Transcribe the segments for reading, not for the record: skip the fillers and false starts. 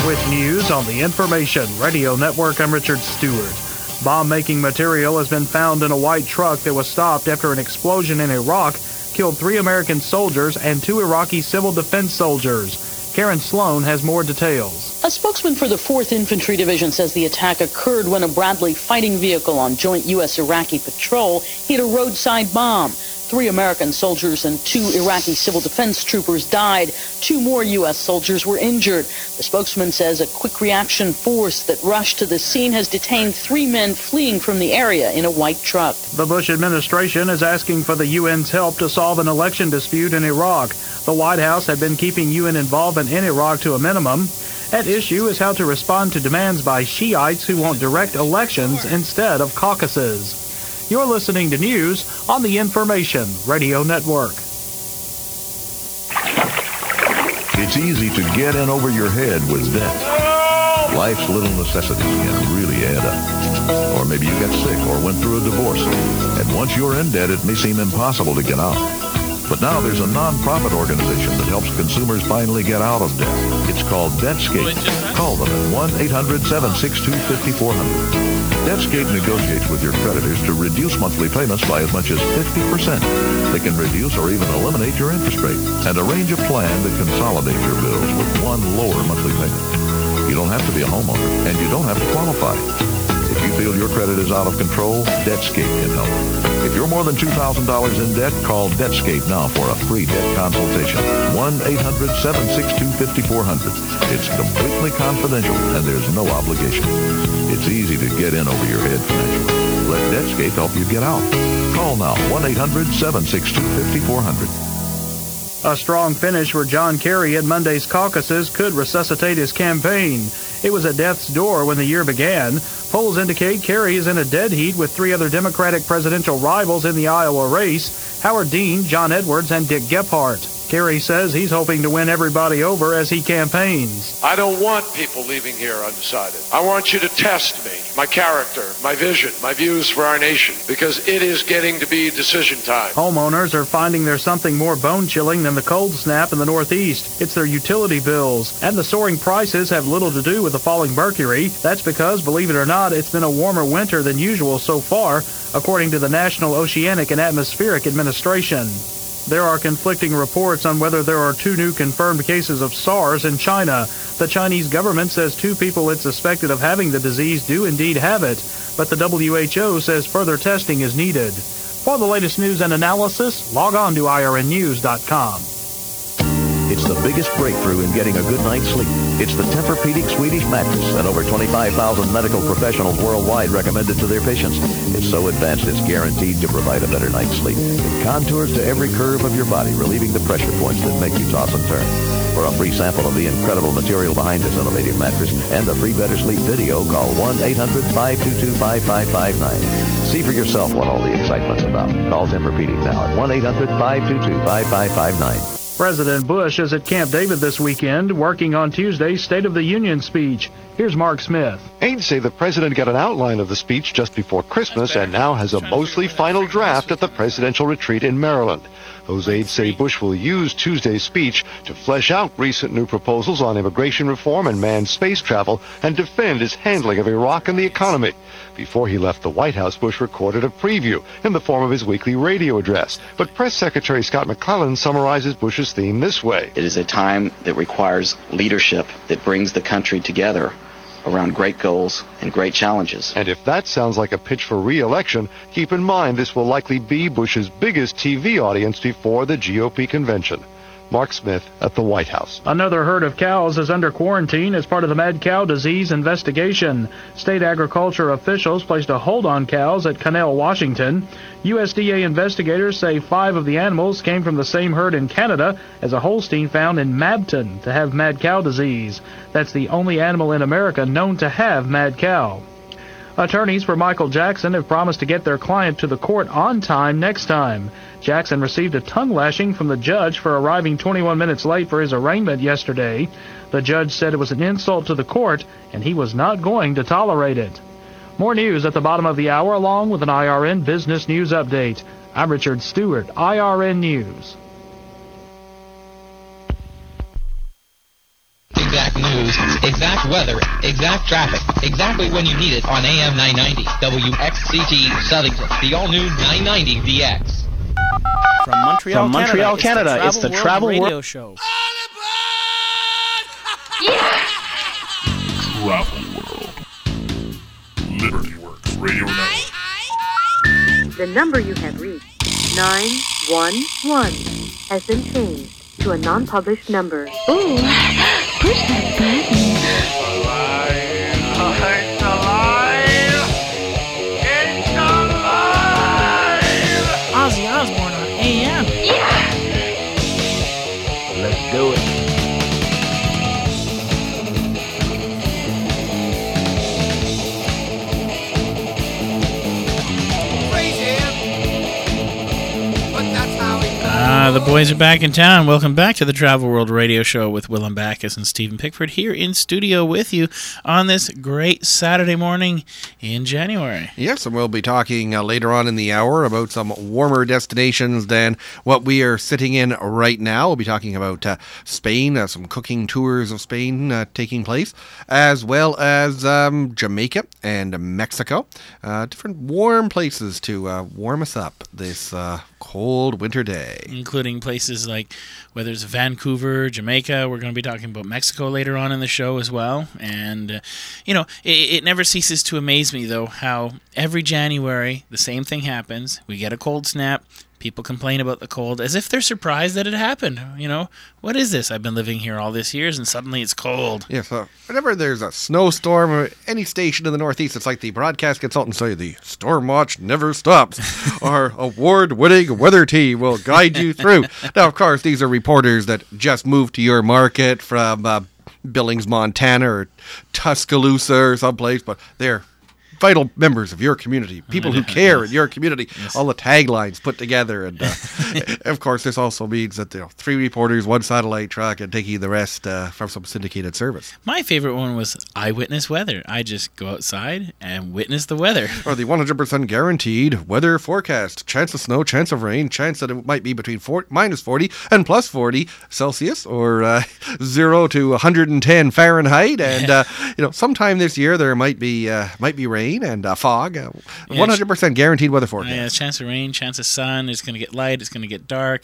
With news on the Information Radio Network, I'm Richard Stewart. Bomb-making material has been found in a white truck that was stopped after an explosion in Iraq killed 3 American soldiers and 2 Iraqi civil defense soldiers. Karen Sloan has more details. A spokesman for the 4th Infantry Division says the attack occurred when a Bradley fighting vehicle on joint U.S.-Iraqi patrol hit a roadside bomb. 3 American soldiers and 2 Iraqi civil defense troopers died. 2 more U.S. soldiers were injured. The spokesman says a quick reaction force that rushed to the scene has detained 3 men fleeing from the area in a white truck. The Bush administration is asking for the UN's help to solve an election dispute in Iraq. The White House had been keeping UN involvement in Iraq to a minimum. At issue is how to respond to demands by Shiites who want direct elections instead of caucuses. You're listening to news on the Information Radio Network. It's easy to get in over your head with debt. Life's little necessities can really add up. Or maybe you got sick or went through a divorce. And once you're in debt, it may seem impossible to get out. But now there's a non-profit organization that helps consumers finally get out of debt. It's called Debtscape. Call them at 1-800-762-5400. Debtscape negotiates with your creditors to reduce monthly payments by as much as 50%. They can reduce or even eliminate your interest rate and arrange a plan that consolidates your bills with one lower monthly payment. You don't have to be a homeowner, and you don't have to qualify. If you feel your credit is out of control, Debtscape can help. If you're more than $2,000 in debt, call Debtscape now for a free debt consultation. 1-800-762-5400. It's completely confidential, and there's no obligation. It's easy to get in over your head financially. Let Debtscape help you get out. Call now, 1-800-762-5400. A strong finish for John Kerry at Monday's caucuses could resuscitate his campaign. It was at death's door when the year began. Polls indicate Kerry is in a dead heat with 3 other Democratic presidential rivals in the Iowa race: Howard Dean, John Edwards, and Dick Gephardt. Kerry says he's hoping to win everybody over as he campaigns. I don't want people leaving here undecided. I want you to test me, my character, my vision, my views for our nation, because it is getting to be decision time. Homeowners are finding there's something more bone-chilling than the cold snap in the Northeast. It's their utility bills. And the soaring prices have little to do with the falling mercury. That's because, believe it or not, it's been a warmer winter than usual so far, according to the National Oceanic and Atmospheric Administration. There are conflicting reports on whether there are 2 new confirmed cases of SARS in China. The Chinese government says 2 people it suspected of having the disease do indeed have it, but the WHO says further testing is needed. For the latest news and analysis, log on to irnnews.com. It's the biggest breakthrough in getting a good night's sleep. It's the Tempur-Pedic Swedish mattress that over 25,000 medical professionals worldwide recommend it to their patients. It's so advanced it's guaranteed to provide a better night's sleep. It contours to every curve of your body, relieving the pressure points that make you toss and turn. For a free sample of the incredible material behind this innovative mattress and a free Better Sleep video, call 1-800-522-5559. See for yourself what all the excitement's about. Call Tempur-Pedic now at 1-800-522-5559. President Bush is at Camp David this weekend, working on Tuesday's State of the Union speech. Here's Mark Smith. Aides say the president got an outline of the speech just before Christmas and now has a mostly final draft at the presidential retreat in Maryland. Those aides say Bush will use Tuesday's speech to flesh out recent new proposals on immigration reform and manned space travel and defend his handling of Iraq and the economy. Before he left the White House, Bush recorded a preview in the form of his weekly radio address. But Press Secretary Scott McClellan summarizes Bush's theme this way. It is a time that requires leadership that brings the country together around great goals and great challenges. And if that sounds like a pitch for re-election, keep in mind this will likely be Bush's biggest TV audience before the GOP convention. Mark Smith at the White House. Another herd of cows is under quarantine as part of the mad cow disease investigation. State agriculture officials placed a hold on cows at Connell, Washington. USDA investigators say 5 of the animals came from the same herd in Canada as a Holstein found in Mabton to have mad cow disease. That's the only animal in America known to have mad cow. Attorneys for Michael Jackson have promised to get their client to the court on time next time. Jackson received a tongue lashing from the judge for arriving 21 minutes late for his arraignment yesterday. The judge said it was an insult to the court, and he was not going to tolerate it. More news at the bottom of the hour, along with an IRN Business News Update. I'm Richard Stewart, IRN News. Exactly. news, exact weather, exact traffic, exactly when you need it on AM 990, WXCT Southington, the all-new 990 VX. From Montreal, Canada, it's the Travel World Radio Show. Travel World. Liberty Works Radio Network. The number you have reached, 911, has been changed to a non-published number. Ooh, push that button. It's alive! It's alive! Ozzy Osbourne on AM. Yeah! Let's do it. The boys are back in town. Welcome back to the Travel World Radio Show with Willem Backus and Stephen Pickford here in studio with you on this great Saturday morning in January. Yes, and we'll be talking later on in the hour about some warmer destinations than what we are sitting in right now. We'll be talking about Spain, some cooking tours of Spain taking place, as well as Jamaica and Mexico. Different warm places to warm us up this cold winter day. Including places like, whether it's Vancouver, Jamaica. We're going to be talking about Mexico later on in the show as well. And, it never ceases to amaze me, though, how every January the same thing happens. We get a cold snap. People complain about the cold as if they're surprised that it happened. What is this? I've been living here all these years and suddenly it's cold. Yeah, so whenever there's a snowstorm or any station in the Northeast, it's like the broadcast consultants say, the storm watch never stops. Our award-winning weather team will guide you through. Now, of course, these are reporters that just moved to your market from Billings, Montana or Tuscaloosa or someplace, but they're vital members of your community, people who care in your community, yes. All the taglines put together. And of course, this also means that 3 reporters, 1 satellite truck, and taking the rest from some syndicated service. My favorite one was Eyewitness Weather. I just go outside and witness the weather. Or the 100% guaranteed weather forecast. Chance of snow, chance of rain, chance that it might be between minus 40 and plus 40 Celsius, or 0 to 110 Fahrenheit. And, sometime this year there might be rain and fog. 100% guaranteed weather forecast. Yeah, chance of rain, chance of sun. It's going to get light. It's going to get dark.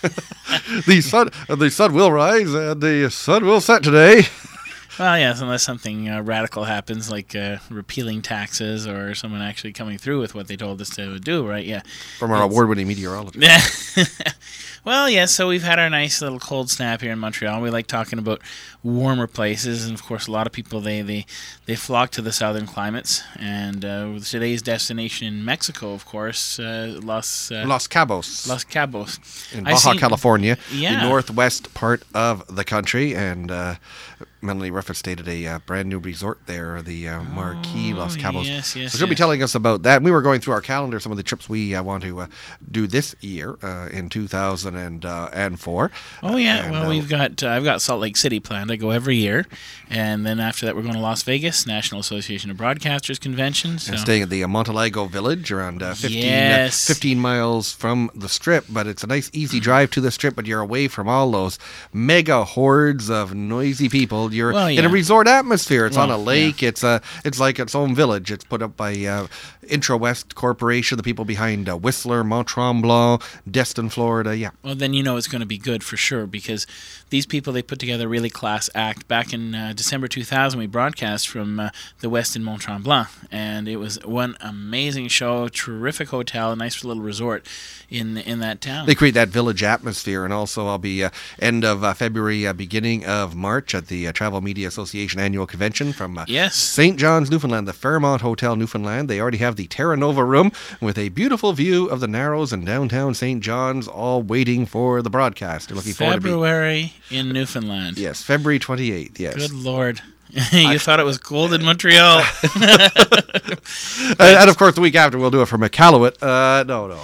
The sun will rise and the sun will set today. Well, yes, unless something radical happens, like repealing taxes or someone actually coming through with what they told us to do, right? Yeah. From our award-winning meteorologist. Yeah. Well, yes, so we've had our nice little cold snap here in Montreal. We like talking about warmer places, and of course a lot of people, they flock to the southern climates. And today's destination in Mexico, of course, Los Cabos. Los Cabos. In Baja California, yeah. The northwest part of the country, and Melanie Ruffett stated a brand new resort there, the Marquis Los Cabos. Yes, so she'll be telling us about that. We were going through our calendar, some of the trips we want to do this year in 2004. Oh yeah, and, well I've got Salt Lake City planned. I go every year, and then after that we're going to Las Vegas, National Association of Broadcasters Convention. So. And staying at the Montelago Village, around 15 miles from the Strip, but it's a nice easy drive to the Strip, but you're away from all those mega hordes of noisy people. You're in a resort atmosphere. It's on a lake. Yeah. It's like its own village. It's put up by Intra-West Corporation, the people behind Whistler, Mont Tremblant, Destin, Florida. Yeah. Well, then it's going to be good for sure, because these people, they put together a really class act. Back in December 2000, we broadcast from the West in Mont Tremblant, and it was one amazing show, terrific hotel, a nice little resort in that town. They create that village atmosphere, and also I'll be end of February, beginning of March at the Travel Media Association Annual Convention from St. John's, Newfoundland, the Fairmont Hotel, Newfoundland. They already have the Terra Nova room with a beautiful view of the Narrows and downtown St. John's, all waiting for the broadcast. They're looking forward to February in Newfoundland. Yes, February 28th, yes. Good Lord. You thought it was cold in Montreal. And of course, the week after, we'll do it from Iqaluit. No.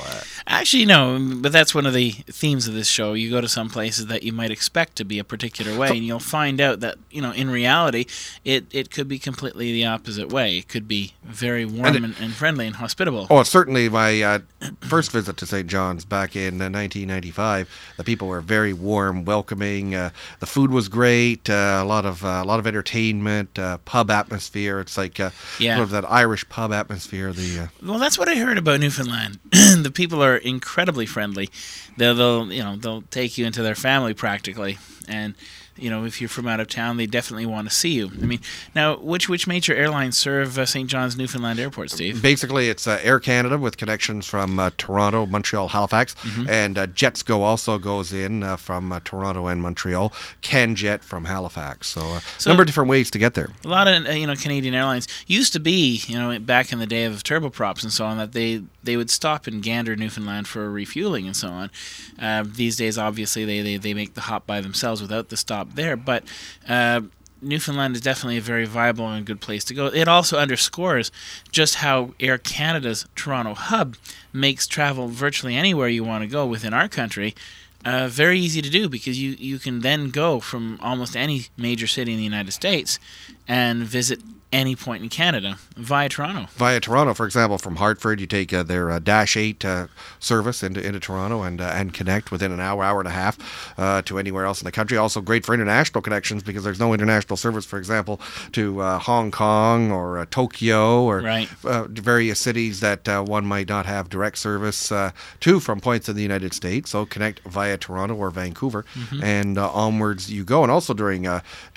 Actually, no, but that's one of the themes of this show. You go to some places that you might expect to be a particular way, and you'll find out that, in reality, it could be completely the opposite way. It could be very warm and friendly and hospitable. Oh, certainly my first visit to St. John's back in 1995, the people were very warm, welcoming. The food was great, a lot of entertainment, pub atmosphere. It's like sort of that Irish pub atmosphere. Well, that's what I heard about Newfoundland. The people are incredibly friendly. They'll take you into their family practically, and if you're from out of town, they definitely want to see you. I mean, now, which major airlines serve St. John's, Newfoundland Airport, Steve? Basically, it's Air Canada with connections from Toronto, Montreal, Halifax, and JetSco also goes in from Toronto and Montreal. CanJet from Halifax. So a number of different ways to get there. A lot of Canadian airlines used to be, back in the day of turboprops and so on, that they would stop in Gander, Newfoundland for refueling and so on. These days, obviously, they make the hop by themselves without the stop there, but Newfoundland is definitely a very viable and good place to go. It also underscores just how Air Canada's Toronto hub makes travel virtually anywhere you want to go within our country very easy to do, because you can then go from almost any major city in the United States and visit any point in Canada via Toronto. Via Toronto, for example, from Hartford, you take their Dash 8 service into Toronto and connect within an hour and a half to anywhere else in the country. Also great for international connections, because there's no international service, for example, to Hong Kong or Tokyo or various cities that one might not have direct service to from points in the United States. So connect via Toronto or Vancouver, and onwards you go. And also during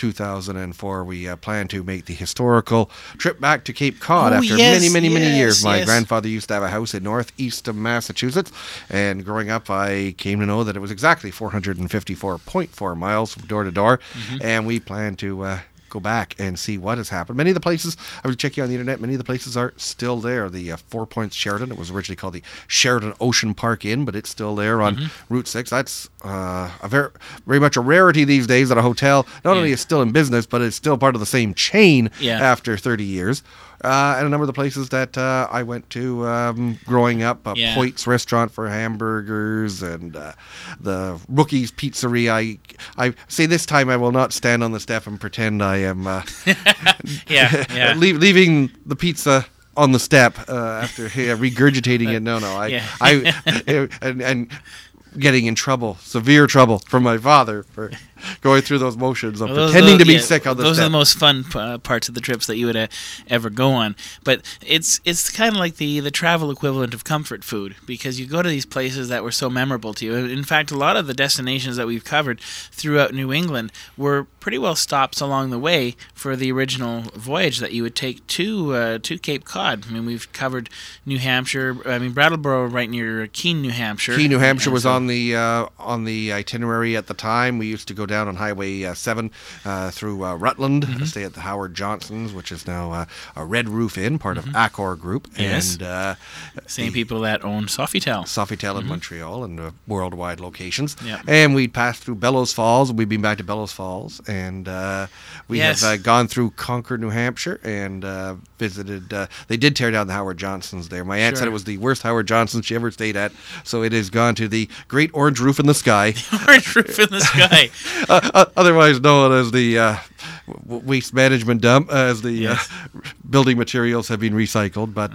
2004, we plan to make the historical trip back to Cape Cod after many years. My grandfather used to have a house in northeast of Massachusetts, and growing up I came to know that it was exactly 454.4 miles from door to door, and we plan to go back and see what has happened. Many of the places, I was checking on the internet, many of the places are still there. The Four Points Sheraton, it was originally called the Sheraton Ocean Park Inn, but it's still there on Route 6. That's very much a rarity these days that a hotel not only is still in business, but it's still part of the same chain after 30 years. And a number of the places that I went to growing up, Poit's Restaurant for hamburgers, and the Rookies Pizzeria. I say this time I will not stand on the step and pretend I am leaving the pizza on the step after regurgitating it. No, and getting in severe trouble from my father for going through those motions of pretending to be sick on the step. Those are the most fun parts of the trips that you would ever go on. But it's kind of like the travel equivalent of comfort food, because you go to these places that were so memorable to you. In fact, a lot of the destinations that we've covered throughout New England were pretty well stops along the way for the original voyage that you would take to Cape Cod. I mean, we've covered New Hampshire. I mean, Brattleboro, right near Keene, New Hampshire. Keene, New Hampshire was on the itinerary at the time. We used to go down on Highway 7 through Rutland, stay at the Howard Johnson's, which is now a Red Roof Inn, part of Accor Group. Yes. And same people that own Sofitel. Sofitel in Montreal and worldwide locations. Yep. And we'd passed through Bellows Falls. We'd been back to Bellows Falls. And we have gone through Concord, New Hampshire, and visited. They did tear down the Howard Johnson's there. My aunt said it was the worst Howard Johnson she ever stayed at. So it has gone to the Great Orange Roof in the Sky. Orange Roof in the Sky. Otherwise known as the waste management dump, as the building materials have been recycled. But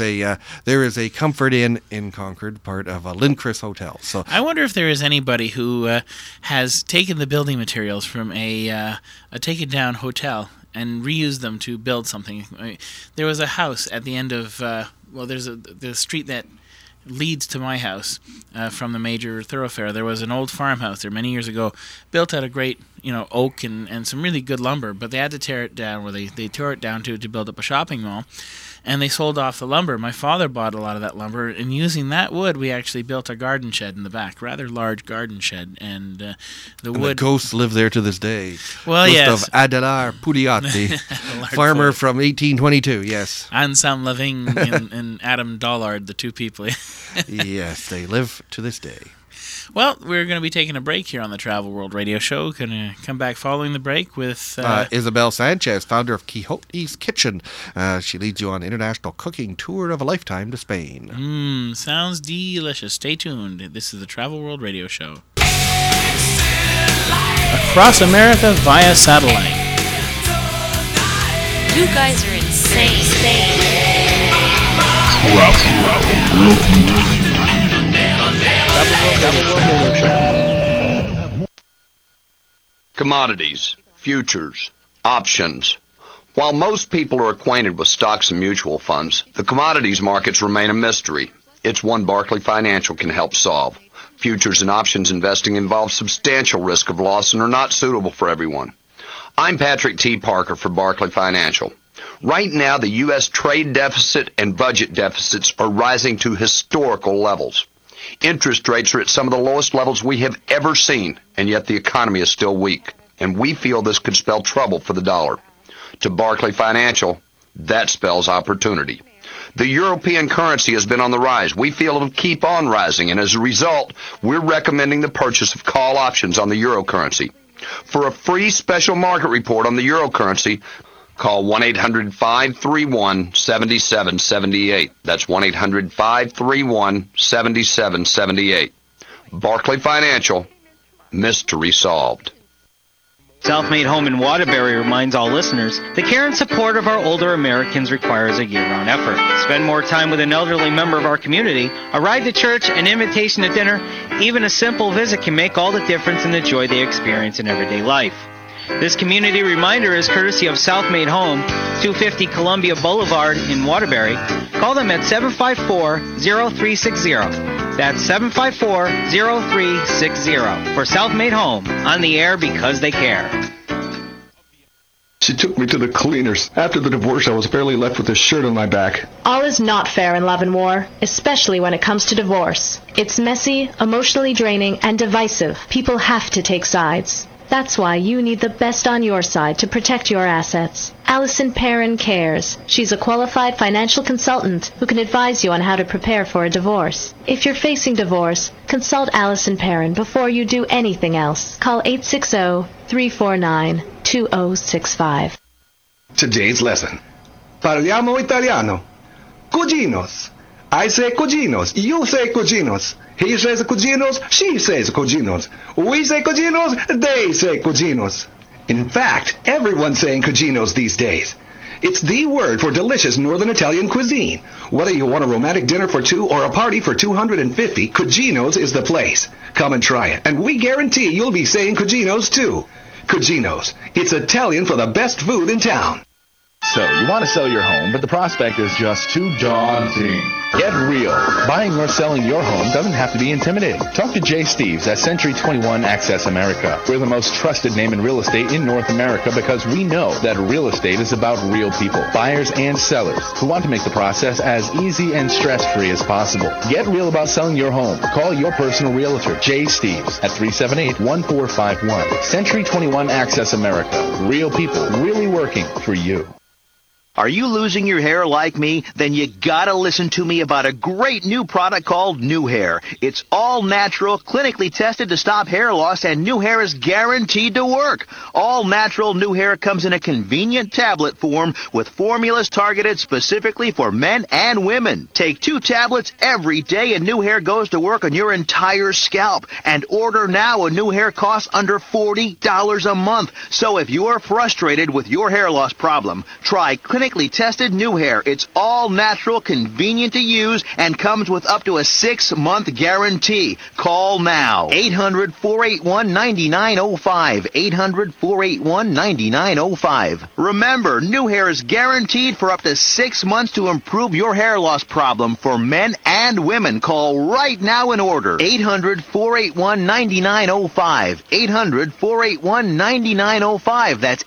there is a Comfort Inn in Concord, part of Lindquist Hotel. So I wonder if there is anybody who has taken the building materials from a taken down hotel and reused them to build something. I mean, there was a house at the end of there's the street that leads to my house from the major thoroughfare. There was an old farmhouse there many years ago, built out of great oak and some really good lumber, but they had to tear it down, they tore it down to build up a shopping mall, and they sold off the lumber. My father bought a lot of that lumber, and using that wood, we actually built a garden shed in the back, rather large garden shed, and the ghosts live there to this day. Well, Ghost of Adelar Pugliatti, farmer from 1822, yes. Anselm Leving and Adam Dollard, the two people. Yes, they live to this day. Well, we're going to be taking a break here on the Travel World Radio Show. Going to come back following the break with Isabel Sanchez, founder of Quixote's Kitchen. She leads you on an international cooking tour of a lifetime to Spain. Sounds delicious. Stay tuned. This is the Travel World Radio Show. Across America via satellite. You guys are insane. Commodities, futures, options. While most people are acquainted with stocks and mutual funds, the commodities markets remain a mystery. It's one Barclay Financial can help solve. Futures and options investing involves substantial risk of loss and are not suitable for everyone. I'm Patrick T. Parker for Barclay Financial. Right now, the U.S. trade deficit and budget deficits are rising to historical levels. Interest rates are at some of the lowest levels we have ever seen, and yet the economy is still weak, and we feel this could spell trouble for the dollar. To Barclay Financial, that spells opportunity. The European currency has been on the rise. We feel it'll keep on rising, and as a result, we're recommending the purchase of call options on the euro currency. For a free special market report on the euro currency, call 1-800-531-7778. That's 1-800-531-7778. Barclay Financial, mystery solved. South Made Home in Waterbury reminds all listeners, the care and support of our older Americans requires a year-round effort. Spend more time with an elderly member of our community, a ride to church, an invitation to dinner, even a simple visit can make all the difference in the joy they experience in everyday life. This community reminder is courtesy of South Made Home, 250 Columbia Boulevard in Waterbury. Call them at 754-0360. That's 754-0360 for South Made Home, on the air because they care. She took me to the cleaners. After the divorce, I was barely left with a shirt on my back. All is not fair in love and war, especially when it comes to divorce. It's messy, emotionally draining, and divisive. People have to take sides. That's why you need the best on your side to protect your assets. Allison Perrin cares. She's a qualified financial consultant who can advise you on how to prepare for a divorce. If you're facing divorce, consult Allison Perrin before you do anything else. Call 860-349-2065. Today's lesson. Parliamo italiano. Cuginos. I say cuginos. You say cuginos. He says cuginos, she says cuginos. We say cuginos, they say cuginos. In fact, everyone's saying cuginos these days. It's the word for delicious Northern Italian cuisine. Whether you want a romantic dinner for two or a party for 250, Cuginos is the place. Come and try it, and we guarantee you'll be saying Cuginos too. Cuginos. It's Italian for the best food in town. So, you want to sell your home, but the prospect is just too daunting. Get real. Buying or selling your home doesn't have to be intimidating. Talk to Jay Steves at Century 21 Access America. We're the most trusted name in real estate in North America because we know that real estate is about real people, buyers and sellers, who want to make the process as easy and stress-free as possible. Get real about selling your home. Call your personal realtor, Jay Steves, at 378-1451. Century 21 Access America. Real people really working for you. Are you losing your hair like me? Then you gotta listen to me about a great new product called New Hair. It's all natural, clinically tested to stop hair loss, and New Hair is guaranteed to work. All natural New Hair comes in a convenient tablet form with formulas targeted specifically for men and women. Take 2 tablets every day and New Hair goes to work on your entire scalp. And order now. A New Hair costs under $40 a month. So if you are frustrated with your hair loss problem, try clinically tested New Hair. It's all natural, convenient to use, and comes with up to a 6-month guarantee. Call now. 800-481-9905. 800-481-9905. Remember, New Hair is guaranteed for up to 6 months to improve your hair loss problem for men and women. Call right now and order. 800-481-9905. 800-481-9905. That's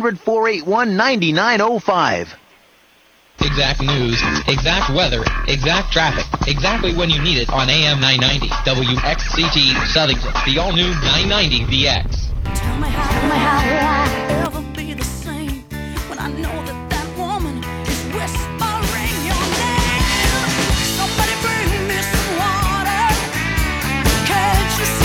800-481-9905. Exact news, exact weather, exact traffic, exactly when you need it on AM 990, WXCT Southington, the all-new 990 VX. Tell me how will I ever be the same when I know that woman is whispering your name. Somebody bring me some water. Can't you see?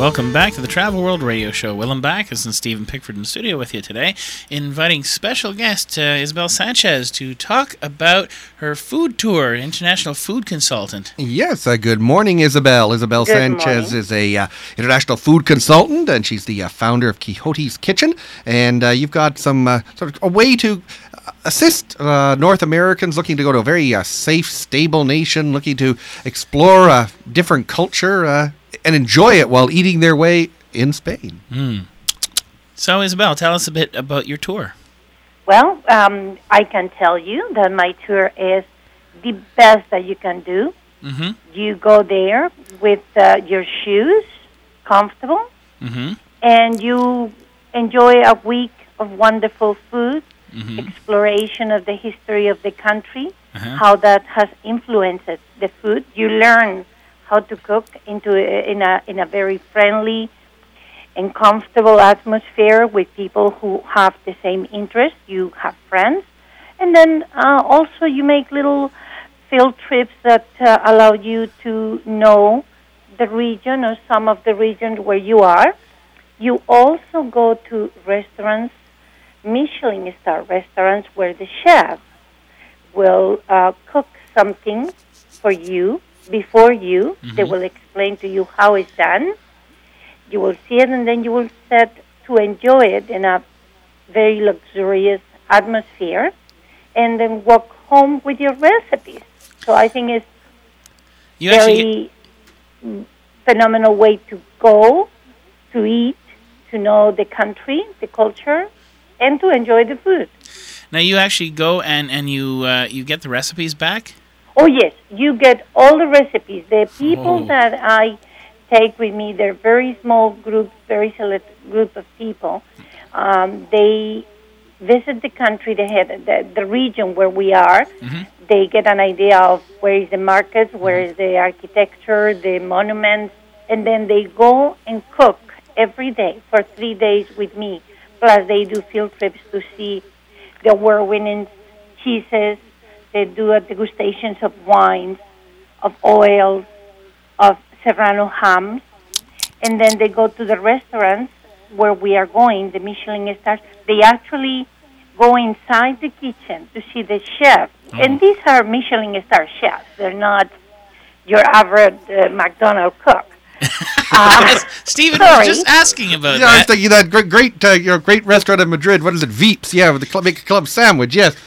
Welcome back to the Travel World Radio Show. Willem Backus and Stephen Pickford in the studio with you today, inviting special guest Isabel Sanchez to talk about her food tour, international food consultant. Yes, good morning, Isabel. Isabel Sanchez is a international food consultant, and she's the founder of Quixote's Kitchen. And you've got some sort of a way to assist North Americans looking to go to a very safe, stable nation, looking to explore a different culture and enjoy it while eating their way in Spain. So, Isabel, tell us a bit about your tour. Well, I can tell you that my tour is the best that you can do. Mm-hmm. You go there with your shoes, comfortable, Mm-hmm. and you enjoy a week of wonderful food, Mm-hmm. exploration of the history of the country, Uh-huh. how that has influenced the food. You learn how to cook in a very friendly and comfortable atmosphere with people who have the same interests. You have friends. And then also you make little field trips that allow you to know the region or some of the region where you are. You also go to restaurants, Michelin star restaurants, where the chef will cook something for you before you. Mm-hmm. They will explain to you how it's done. You will see it, and then you will set to enjoy it in a very luxurious atmosphere, and then walk home with your recipes. So I think it's very phenomenal way to go, to eat, to know the country, the culture, and to enjoy the food. Now, you actually go and you get the recipes back? Oh, yes. You get all the recipes. The people that I take with me, they're very small groups, very select group of people. They visit the country, they have the region where we are. Mm-hmm. They get an idea of where is the market, where is the architecture, the monuments, and then they go and cook every day for 3 days with me. Plus, they do field trips to see the award-winning cheeses. They do degustations of wines, of oils, of Serrano hams. And then they go to the restaurants where we are going, the Michelin stars. They actually go inside the kitchen to see the chef. Oh. And these are Michelin star chefs. They're not your average McDonald's cook. Stephen was just asking about I was that. thinking that great restaurant in Madrid. What is it? Veeps. Yeah, with the make a club sandwich. Yes.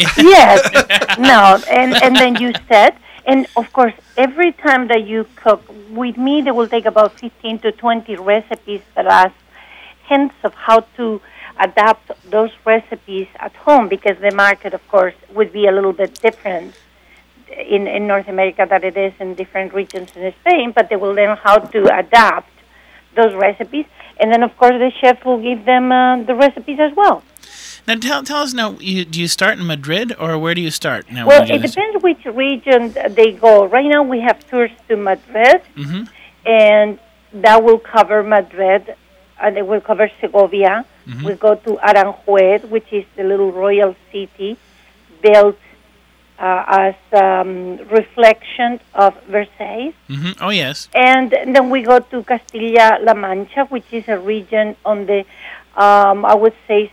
Yes. No. And then you set. And of course, every time that you cook with me, they will take about 15 to 20 recipes that are hints of how to adapt those recipes at home, because the market, of course, would be a little bit different in North America than it is in different regions in Spain, but they will learn how to adapt those recipes. And then, of course, the chef will give them the recipes as well. Now, tell us now, do you start in Madrid, or where do you start? Now, Well, it depends which region they go. Right now, we have tours to Madrid, Mm-hmm. and that will cover Madrid, and it will cover Segovia. Mm-hmm. We go to Aranjuez, which is the little royal city built as reflection of Versailles. Mm-hmm. Oh, yes. And then we go to Castilla-La Mancha, which is a region on the, I would say,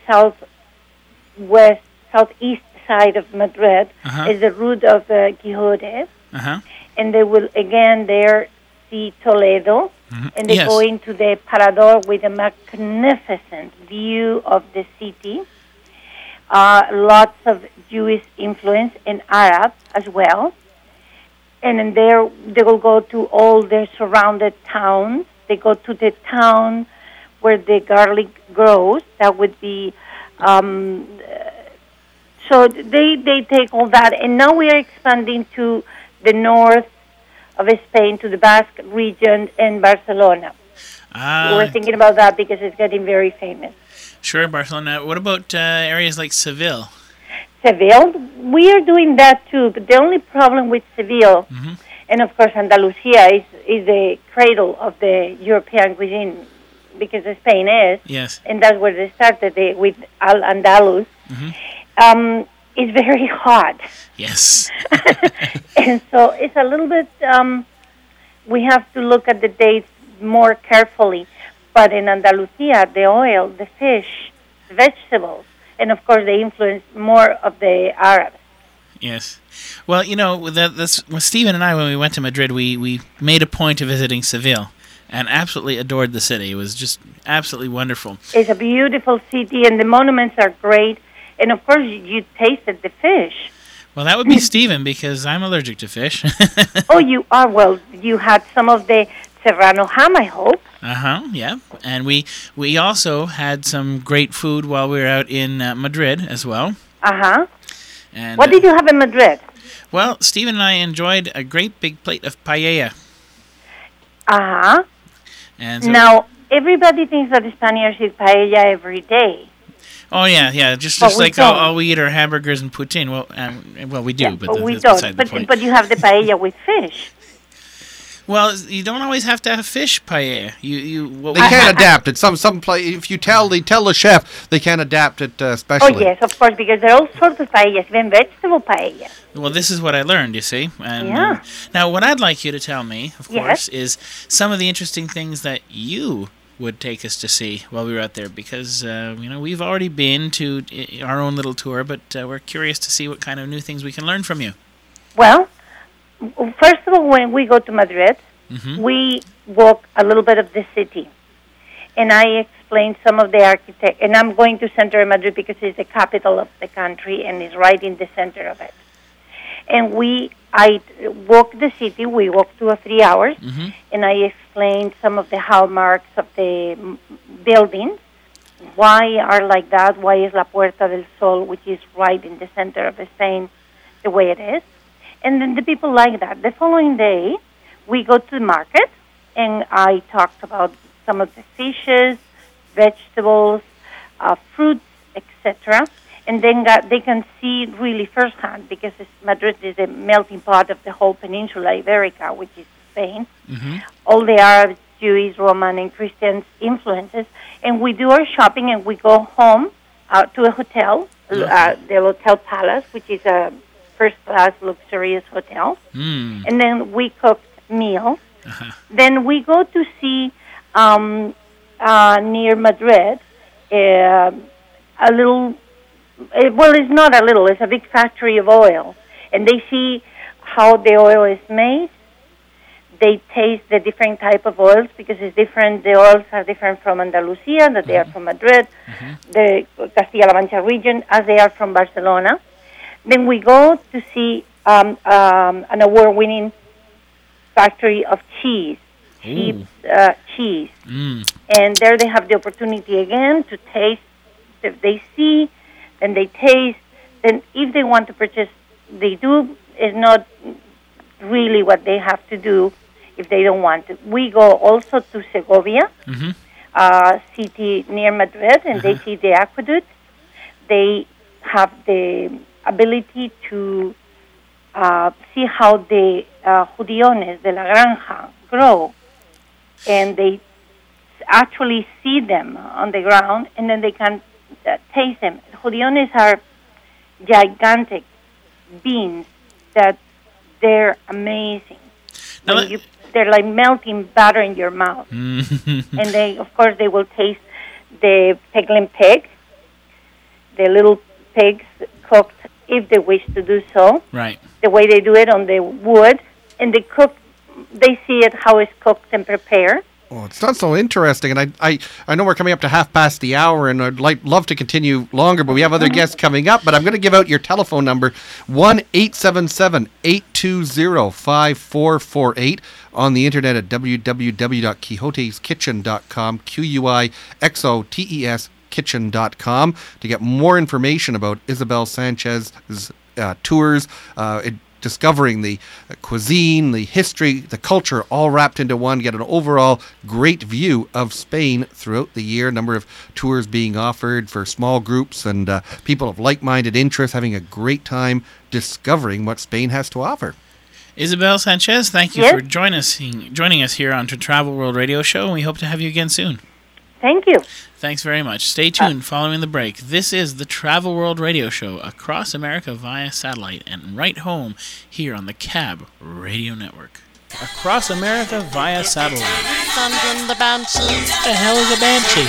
southeast side of Madrid. Uh-huh. Is the route of Quixote. Uh-huh. And they will, again, there see Toledo. Mm-hmm. And they Yes. go into the Parador with a magnificent view of the city. Lots of Jewish influence and Arab as well. And then there they will go to all the surrounded towns. They go to the town where the garlic grows. That would be... so they take all that. And now we are expanding to the north of Spain, to the Basque region and Barcelona. We're thinking about that because it's getting very famous. Sure, Barcelona. What about areas like Seville? Seville, we are doing that too, but the only problem with Seville, Mm-hmm. and of course Andalusia is the cradle of the European cuisine, because Spain is, Yes. and that's where they started with Al-Andalus. Mm-hmm. It's very hot. Yes. And so it's a little bit, we have to look at the dates more carefully. But in Andalusia, the oil, the fish, the vegetables, and of course they influence more of the Arabs. Yes. Well, you know, that's when Stephen and I, when we went to Madrid, we made a point of visiting Seville and absolutely adored the city. It was just absolutely wonderful. It's a beautiful city, and the monuments are great. And of course, you tasted the fish. Well, that would be Stephen, because I'm allergic to fish. Oh, you are? Well, you had some of the Serrano ham, I hope. Yeah. And we also had some great food while we were out in Madrid as well. And what did you have in Madrid? Well, Stephen and I enjoyed a great big plate of paella. And so now, everybody thinks that the Spaniards eat paella every day. Oh, yeah. Just like all we eat are hamburgers and poutine. Well, we do, but we that's don't. beside the point. But you have the paella with fish. Well, you don't always have to have fish paella. They can't adapt it. Some if you tell the chef, they can't adapt it specially. Oh yes, of course, because there are all sorts of paellas, even vegetable paella. Well, this is what I learned, you see. And, now, what I'd like you to tell me, of course, is some of the interesting things that you would take us to see while we were out there, because we've already been to our own little tour, but we're curious to see what kind of new things we can learn from you. Well, first of all, when we go to Madrid, we walk a little bit of the city, and I explain some of the architecture. And I'm going to center of Madrid because it's the capital of the country and it's right in the center of it. And I walk the city. We walk 2 or 3 hours, and I explain some of the hallmarks of the buildings. Why are like that? Why is La Puerta del Sol, which is right in the center of Spain, the way it is? And then the people like that. The following day, we go to the market, and I talked about some of the fishes, vegetables, fruits, etc. And then they can see really firsthand, because Madrid is a melting pot of the whole peninsula Iberica, which is Spain. All the Arabs, Jewish, Roman, and Christian influences. And we do our shopping, and we go home to a hotel, the Hotel Palace, which is a first-class luxurious hotel. And then we cook meals. Then we go to see, near Madrid, a little... Well, it's not a little. It's a big factory of oil. And they see how the oil is made. They taste the different type of oils, because it's different. The oils are different from Andalusia, that they are from Madrid, the Castilla-La Mancha region, as they are from Barcelona. Then we go to see an award-winning factory of cheese, cheese. And there they have the opportunity again to taste. They see, and they taste. Then if they want to purchase, they do. It's not really what they have to do if they don't want to. We go also to Segovia, city near Madrid, and they see the aqueduct. They have the ability to see how the judiones de la granja grow, and they actually see them on the ground, and then they can taste them. Judiones are gigantic beans that they're amazing. They're like melting butter in your mouth. And they, of course, they will taste the peglin pig, the little pigs cooked if they wish to do so. Right. The way they do it on the wood, and they see it how it's cooked and prepared. Oh, it sounds so interesting, and I know we're coming up to hour, and I'd love to continue longer, but we have other guests coming up. But I'm going to give out your telephone number, 1-877-820-5448, on the internet at www.quixoteskitchen.com, QUIXOTES kitchen.com, to get more information about Isabel Sanchez's tours, discovering the cuisine, the history, the culture, all wrapped into one. Get an overall great view of Spain throughout the year. A number of tours being offered for small groups and people of like-minded interests having a great time discovering what Spain has to offer. Isabel Sanchez, thank you for joining us here on the Travel World Radio Show, and we hope to have you again soon. Thank you. Thanks very much. Stay tuned following the break. This is the Travel World Radio Show across America via satellite and right home here on the CAB Radio Network. Across America via satellite. something the banshee. What the hell is a banshee?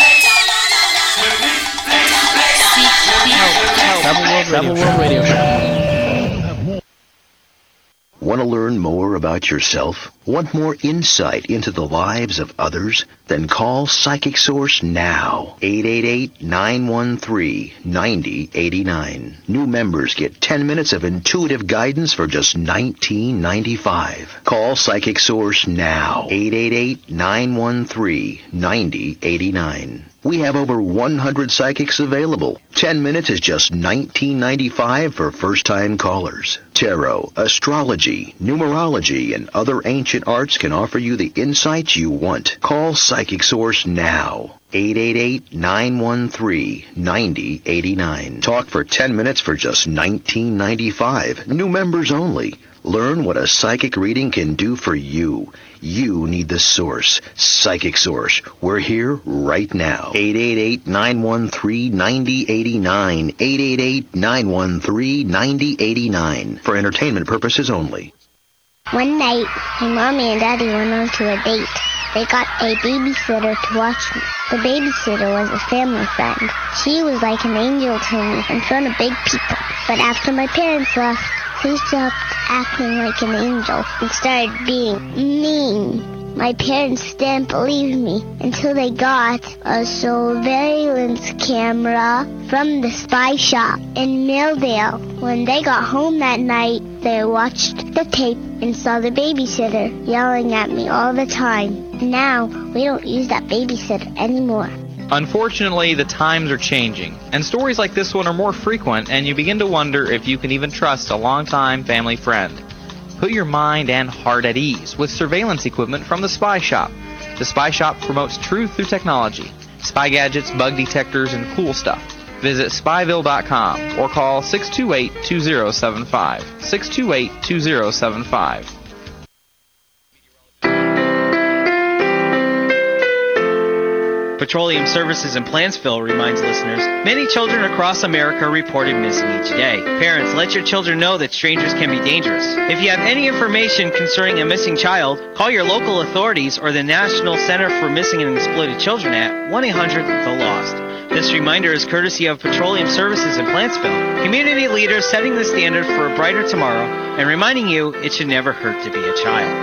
Help. Rebel World Radio Show. Want to learn more about yourself? Want more insight into the lives of others? Then call Psychic Source now. 888-913-9089. New members get 10 minutes of intuitive guidance for just $19.95. Call Psychic Source now. 888-913-9089. We have over 100 psychics available. 10 minutes is just $19.95 for first-time callers. Tarot, astrology, numerology, and other ancient arts can offer you the insights you want. Call Psychic Source now. 888-913-9089. Talk for 10 minutes for just $19.95. New members only. Learn what a psychic reading can do for you. You need the source. Psychic Source. We're here right now. 888-913-9089. 888-913-9089. For entertainment purposes only. One night, my mommy and daddy went on to a date. They got a babysitter to watch me. The babysitter was a family friend. She was like an angel to me in front of big people. But after my parents left, she stopped acting like an angel and started being mean. My parents didn't believe me until they got a surveillance camera from the spy shop in Milldale. When they got home that night, they watched the tape and saw the babysitter yelling at me all the time. Now, we don't use that babysitter anymore. Unfortunately, the times are changing, and stories like this one are more frequent, and you begin to wonder if you can even trust a longtime family friend. Put your mind and heart at ease with surveillance equipment from the Spy Shop. The Spy Shop promotes truth through technology, spy gadgets, bug detectors, and cool stuff. Visit spyville.com or call 628-2075. 628-2075. Petroleum Services in Plantsville reminds listeners, many children across America are reported missing each day. Parents, let your children know that strangers can be dangerous. If you have any information concerning a missing child, call your local authorities or the National Center for Missing and Exploited Children at 1-800-THE-LOST. This reminder is courtesy of Petroleum Services in Plantsville, community leaders setting the standard for a brighter tomorrow and reminding you it should never hurt to be a child.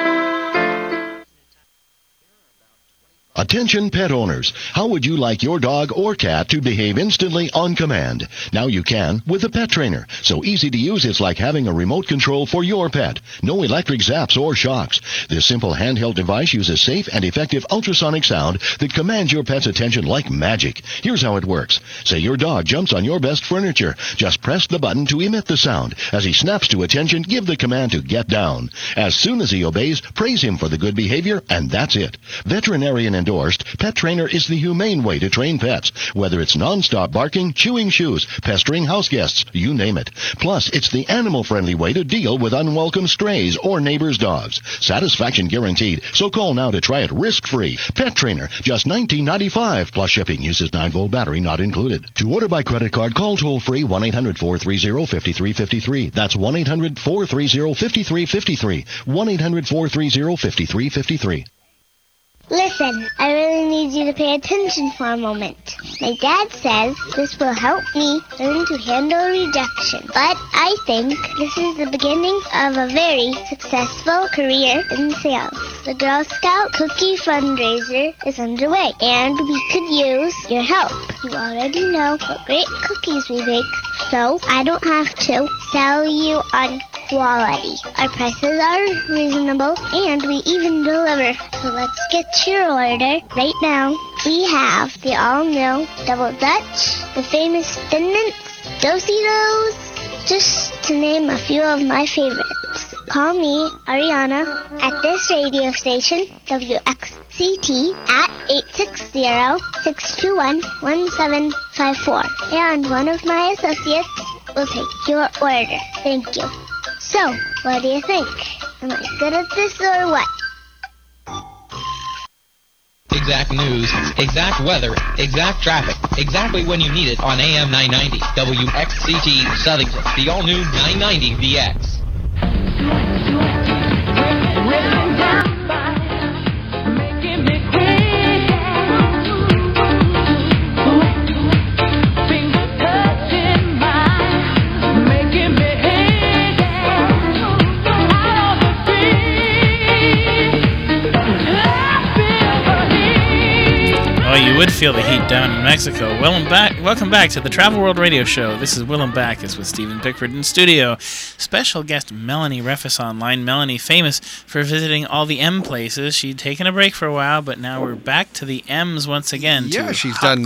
Attention pet owners, how would you like your dog or cat to behave instantly on command? Now you can with the Pet Trainer. So easy to use, it's like having a remote control for your pet. No electric zaps or shocks. This simple handheld device uses safe and effective ultrasonic sound that commands your pet's attention like magic. Here's how it works. Say your dog jumps on your best furniture. Just press the button to emit the sound. As he snaps to attention, give the command to get down. As soon as he obeys, praise him for the good behavior, and that's it. Veterinarian endorsed, Pet Trainer is the humane way to train pets. Whether it's non-stop barking, chewing shoes, pestering house guests, you name it. Plus, it's the animal-friendly way to deal with unwelcome strays or neighbors' dogs. Satisfaction guaranteed, so call now to try it risk-free. Pet Trainer, just $19.95, plus shipping. Uses 9-volt battery not included. To order by credit card, call toll-free 1-800-430-5353. That's 1-800-430-5353. 1-800-430-5353. Listen, I really need you to pay attention for a moment. My dad says this will help me learn to handle rejection. But I think this is the beginning of a very successful career in sales. The Girl Scout cookie fundraiser is underway, and we could use your help. You already know what great cookies we bake, so I don't have to sell you on quality. Our prices are reasonable, and we even deliver. So let's get your order right now. We have the all-new Double Dutch, the famous Thin Mints, Do-si-dos, just to name a few of my favorites. Call me, Ariana, at this radio station, WXCT, at 860-621-1754. And one of my associates will take your order. Thank you. So, what do you think? Am I good at this or what? Exact news, exact weather, exact traffic, exactly when you need it on AM 990, WXCT Southington, the all-new 990 VX. you would feel the heat down in Mexico. Welcome back to the Travel World Radio Show. This is Willem Backus with Stephen Pickford in studio. Special guest Melanie Refus online. Melanie, famous for visiting all the M places. She'd taken a break for a while, but now we're back to the M's once again. Yeah, she's done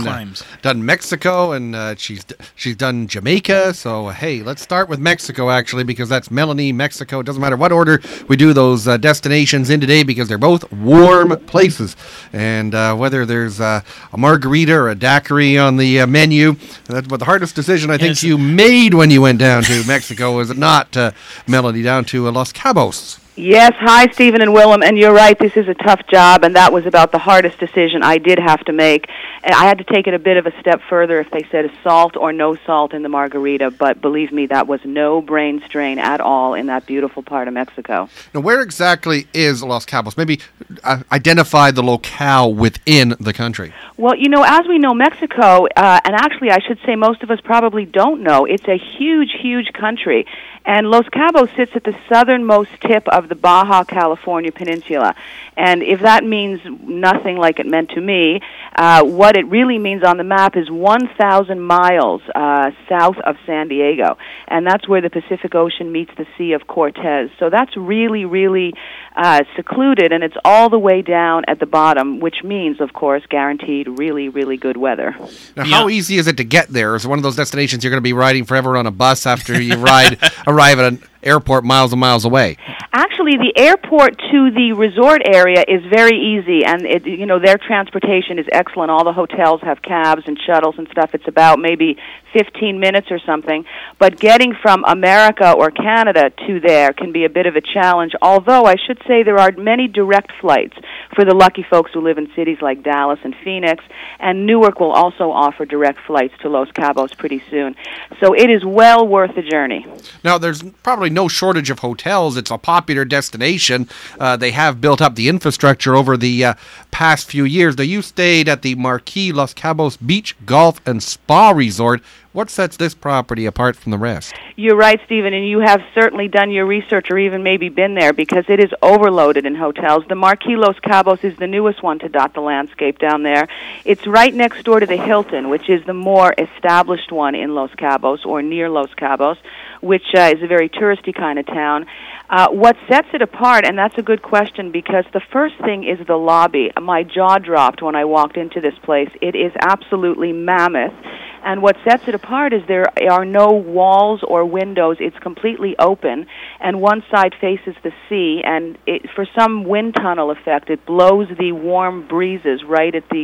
Mexico, and she's done Jamaica. So hey, let's start with Mexico actually, because that's Melanie, Mexico. It doesn't matter what order we do those destinations in today, because they're both warm places. And whether there's a margarita or a daiquiri on the menu, that's what the hardest decision I think you made when you went down to Mexico, was it not, Melanie, down to Los Cabos? Yes, hi, Stephen and Willem, and you're right, this is a tough job, and that was about the hardest decision I did have to make. I had to take it a bit of a step further if they said salt or no salt in the margarita, but believe me, that was no brain strain at all in that beautiful part of Mexico. Now, where exactly is Los Cabos? Maybe identify the locale within the country. Well, you know, as we know, Mexico, and actually I should say most of us probably don't know, it's a huge, huge country. And Los Cabos sits at the southernmost tip of the Baja California Peninsula. And if that means nothing like it meant to me, what it really means on the map is 1,000 miles south of San Diego. And that's where the Pacific Ocean meets the Sea of Cortez. So that's really, really secluded, and it's all the way down at the bottom, which means, of course, guaranteed really, really good weather. Now, how easy is it to get there? Is it one of those destinations you're going to be riding forever on a bus after you arrive at an airport miles and miles away? Actually, the airport to the resort area is very easy, and their transportation is excellent. All the hotels have cabs and shuttles and stuff. It's about maybe 15 minutes or something. But getting from America or Canada to there can be a bit of a challenge, although I should say there are many direct flights for the lucky folks who live in cities like Dallas and Phoenix, and Newark will also offer direct flights to Los Cabos pretty soon. So it is well worth the journey. Now, there's probably no shortage of hotels. It's a popular destination. They have built up the infrastructure over the past few years. Now, you stayed at the Marquis Los Cabos Beach, Golf, and Spa Resort. What sets this property apart from the rest? You're right, Stephen, and you have certainly done your research or even maybe been there, because it is overloaded in hotels. The Marquis Los Cabos is the newest one to dot the landscape down there. It's right next door to the Hilton, which is the more established one in Los Cabos, or near Los Cabos, which is a very touristy kind of town. What sets it apart, and that's a good question, because the first thing is the lobby. My jaw dropped when I walked into this place. It is absolutely mammoth. And what sets it apart is there are no walls or windows. It's completely open, and one side faces the sea, and for some wind tunnel effect, it blows the warm breezes right at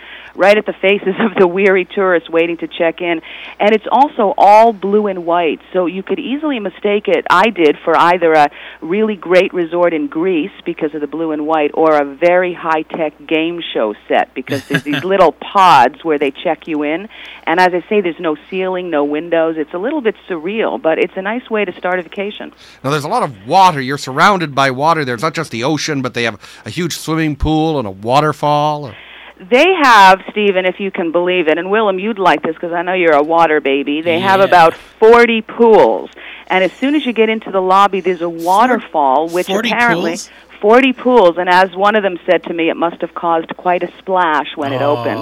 the faces of the weary tourists waiting to check in. And it's also all blue and white, so you could easily mistake it, I did, for either a really great resort in Greece because of the blue and white, or a very high-tech game show set, because there's these little pods where they check you in, and as I say, there's no ceiling, no windows. It's a little bit surreal, but it's a nice way to start a vacation. Now, there's a lot of water. You're surrounded by water. There's not just the ocean, but they have a huge swimming pool and a waterfall. They have, Stephen, if you can believe it, and Willem, you'd like this because I know you're a water baby, they have about 40 pools. And as soon as you get into the lobby, there's a waterfall, which 40 apparently... pools? 40 pools, and as one of them said to me, it must have caused quite a splash when it opened.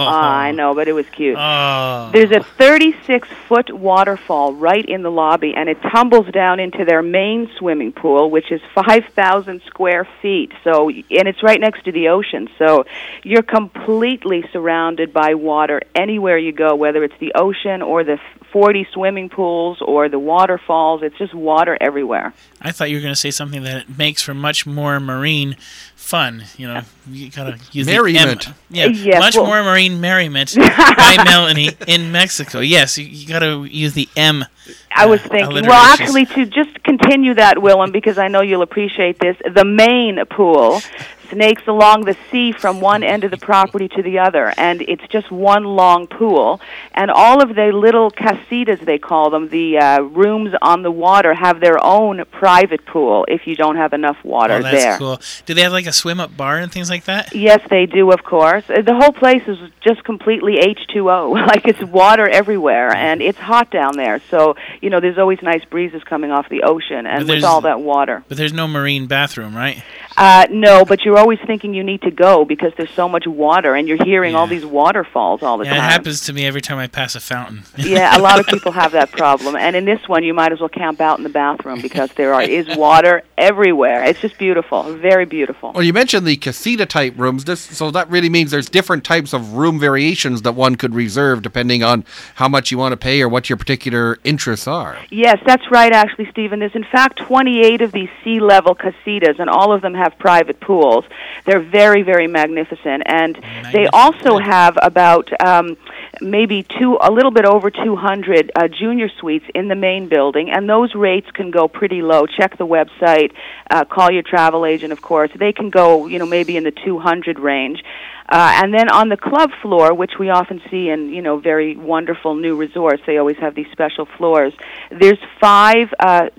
I know, but it was cute. There's a 36-foot waterfall right in the lobby, and it tumbles down into their main swimming pool, which is 5,000 square feet. So, and it's right next to the ocean, so you're completely surrounded by water anywhere you go, whether it's the ocean or the 40 swimming pools or the waterfalls. It's just water everywhere. I thought you were going to say something that makes for much more marine fun. You gotta use merriment. The M. Yeah, yes, more marine merriment by Melanie in Mexico. Yes, you got to use the M. I was thinking, well, actually, to just continue that, Willem, because I know you'll appreciate this, the main pool snakes along the sea from one end of the property to the other, and it's just one long pool. And all of the little casitas, they call them, the rooms on the water, have their own private pool if you don't have enough water there. That's cool. Do they have like a swim-up bar and things like that? Yes, they do, of course. The whole place is just completely H2O. Like, it's water everywhere, and it's hot down there. So there's always nice breezes coming off the ocean, and with all that water. But there's no marine bathroom, right? No, but you're always thinking you need to go because there's so much water, and you're hearing all these waterfalls all the time. It happens to me every time I pass a fountain. Yeah, a lot of people have that problem. And in this one, you might as well camp out in the bathroom because there is water everywhere. It's just beautiful, very beautiful. Well, you mentioned the casita-type rooms, so that really means there's different types of room variations that one could reserve depending on how much you want to pay or what your particular interests are. Yes, that's right, actually, Stephen. There's, in fact, 28 of these sea-level casitas, and all of them have private pools. They're very, very magnificent. And they also have about maybe a little bit over 200 junior suites in the main building, and those rates can go pretty low. Check the website, call your travel agent, of course. They can go, maybe in the 200 range. And then on the club floor, which we often see in, very wonderful new resorts, they always have these special floors. There's 5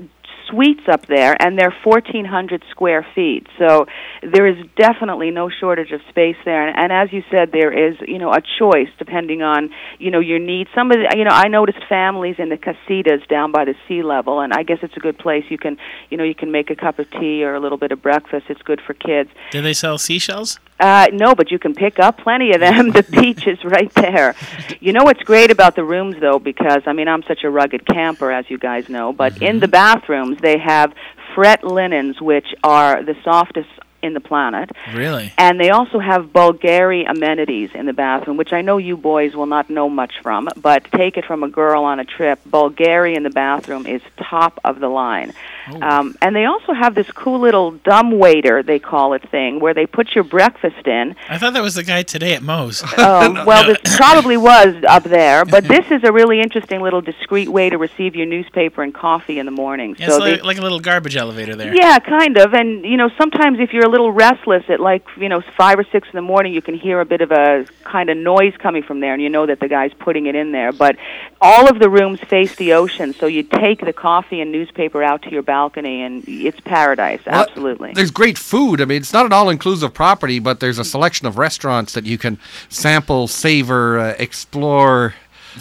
suites up there, and they're 1,400 square feet. So there is definitely no shortage of space there. And as you said, there is, a choice depending on, your needs. Some of the, I noticed families in the casitas down by the sea level, and I guess it's a good place. You can, you can make a cup of tea or a little bit of breakfast. It's good for kids. Do they sell seashells? No, but you can pick up plenty of them. The beach is right there. You know what's great about the rooms, though, because, I'm such a rugged camper, as you guys know, but in the bathrooms they have fret linens, which are the softest in the planet. Really? And they also have Bulgari amenities in the bathroom, which I know you boys will not know much from, but take it from a girl on a trip. Bulgari in the bathroom is top of the line. And they also have this cool little dumbwaiter, they call it, thing, where they put your breakfast in. I thought that was the guy today at Moe's. Well, this probably was up there, but this is a really interesting little discreet way to receive your newspaper and coffee in the morning. Yeah, so it's like a little garbage elevator there. Yeah, kind of. And, sometimes if you're a little restless at 5 or 6 in the morning, you can hear a bit of a kind of noise coming from there, and you know that the guy's putting it in there. But all of the rooms face the ocean, so you take the coffee and newspaper out to your balcony, and it's paradise, absolutely. There's great food. It's not an all-inclusive property, but there's a selection of restaurants that you can sample, savor, explore,